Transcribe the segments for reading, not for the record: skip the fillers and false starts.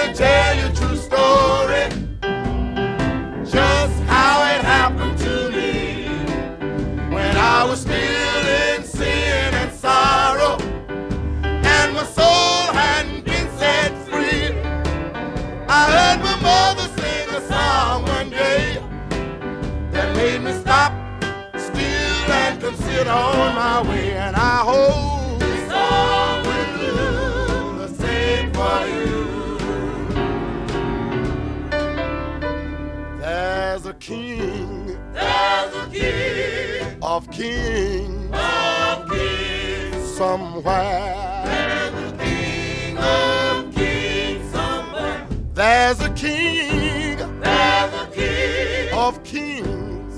to tell you a true story, just how it happened to me. When I was still in sin and sorrow, and my soul hadn't been set free, I heard my mother sing a song one day that made me stop still and consider on my way. And I hope this song will do the same for you. There's a king of kings somewhere. There's a king of kings somewhere. There's a king of kings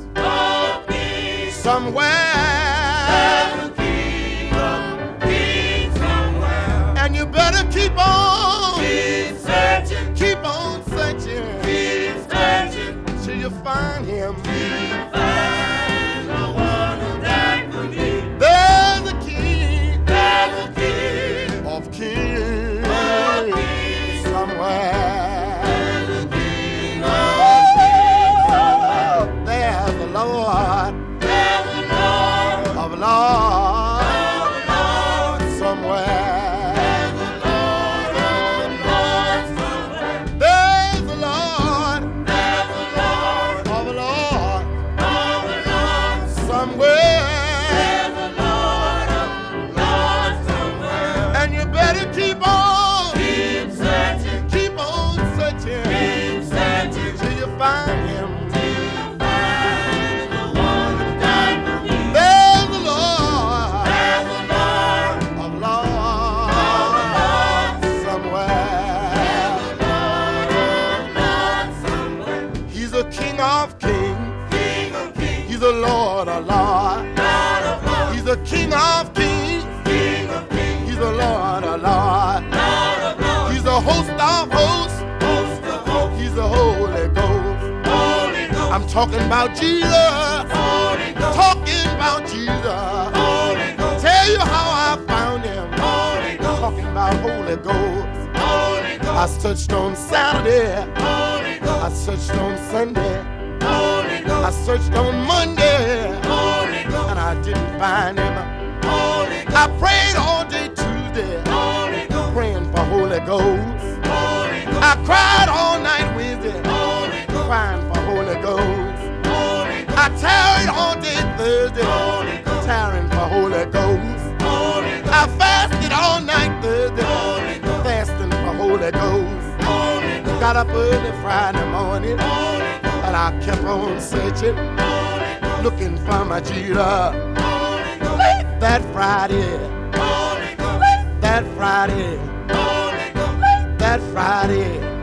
somewhere. somewhere. There's a king of kings somewhere. And you better keep on Searching, searching till you find him. find the one who died for me. There's a king There's a king of kings of kings somewhere. There's a king of There's the Lord There's a Lord of Lords of lords. somewhere. There's a Lord of lords somewhere. There's the Lord There's a Lord of Lords of lords. somewhere. There's a Lord of lords somewhere. And you better keep on Keep searching till you find him. till you find the one who died for me. There's the Lord There's a Lord of of Lords lords. somewhere. Lord of lords somewhere. He's a King of kings. King of kings, He's a Lord of Lords. Lord of lords. He's a King of kings. King of kings, He's a Lord of Lords. Lord of lords. He's a host of hosts. Host of hosts. He's the Holy Ghost. Holy Ghost. I'm talking about Jesus. Holy Ghost. Talking about Jesus. Holy Ghost. Tell you how I found him. Holy Ghost. Talking about Holy Ghost. Holy I Ghost. searched on Saturday. Holy I Ghost. searched on Sunday. Holy I Ghost. searched on Monday. Holy Ghost. And I didn't find him. Holy Ghost. I prayed all day Tuesday. Holy Ghost. Praying for Holy Ghost. Holy Ghost. I cried all night Wednesday. Holy Ghost. Crying for Holy Ghost. Holy Ghost. I tarried all day Thursday. Holy Ghost. Tarrying for Holy Ghost. Holy Ghost. I fasted all night Thursday. Holy Ghost. Fasting for Holy Ghost. Holy Ghost. Got up early Friday morning. Holy Ghost. And I kept on searching. Holy Ghost. Looking for my Jesus. Holy Ghost. That Friday. Holy Ghost. That Friday. Holy Ghost. That Friday.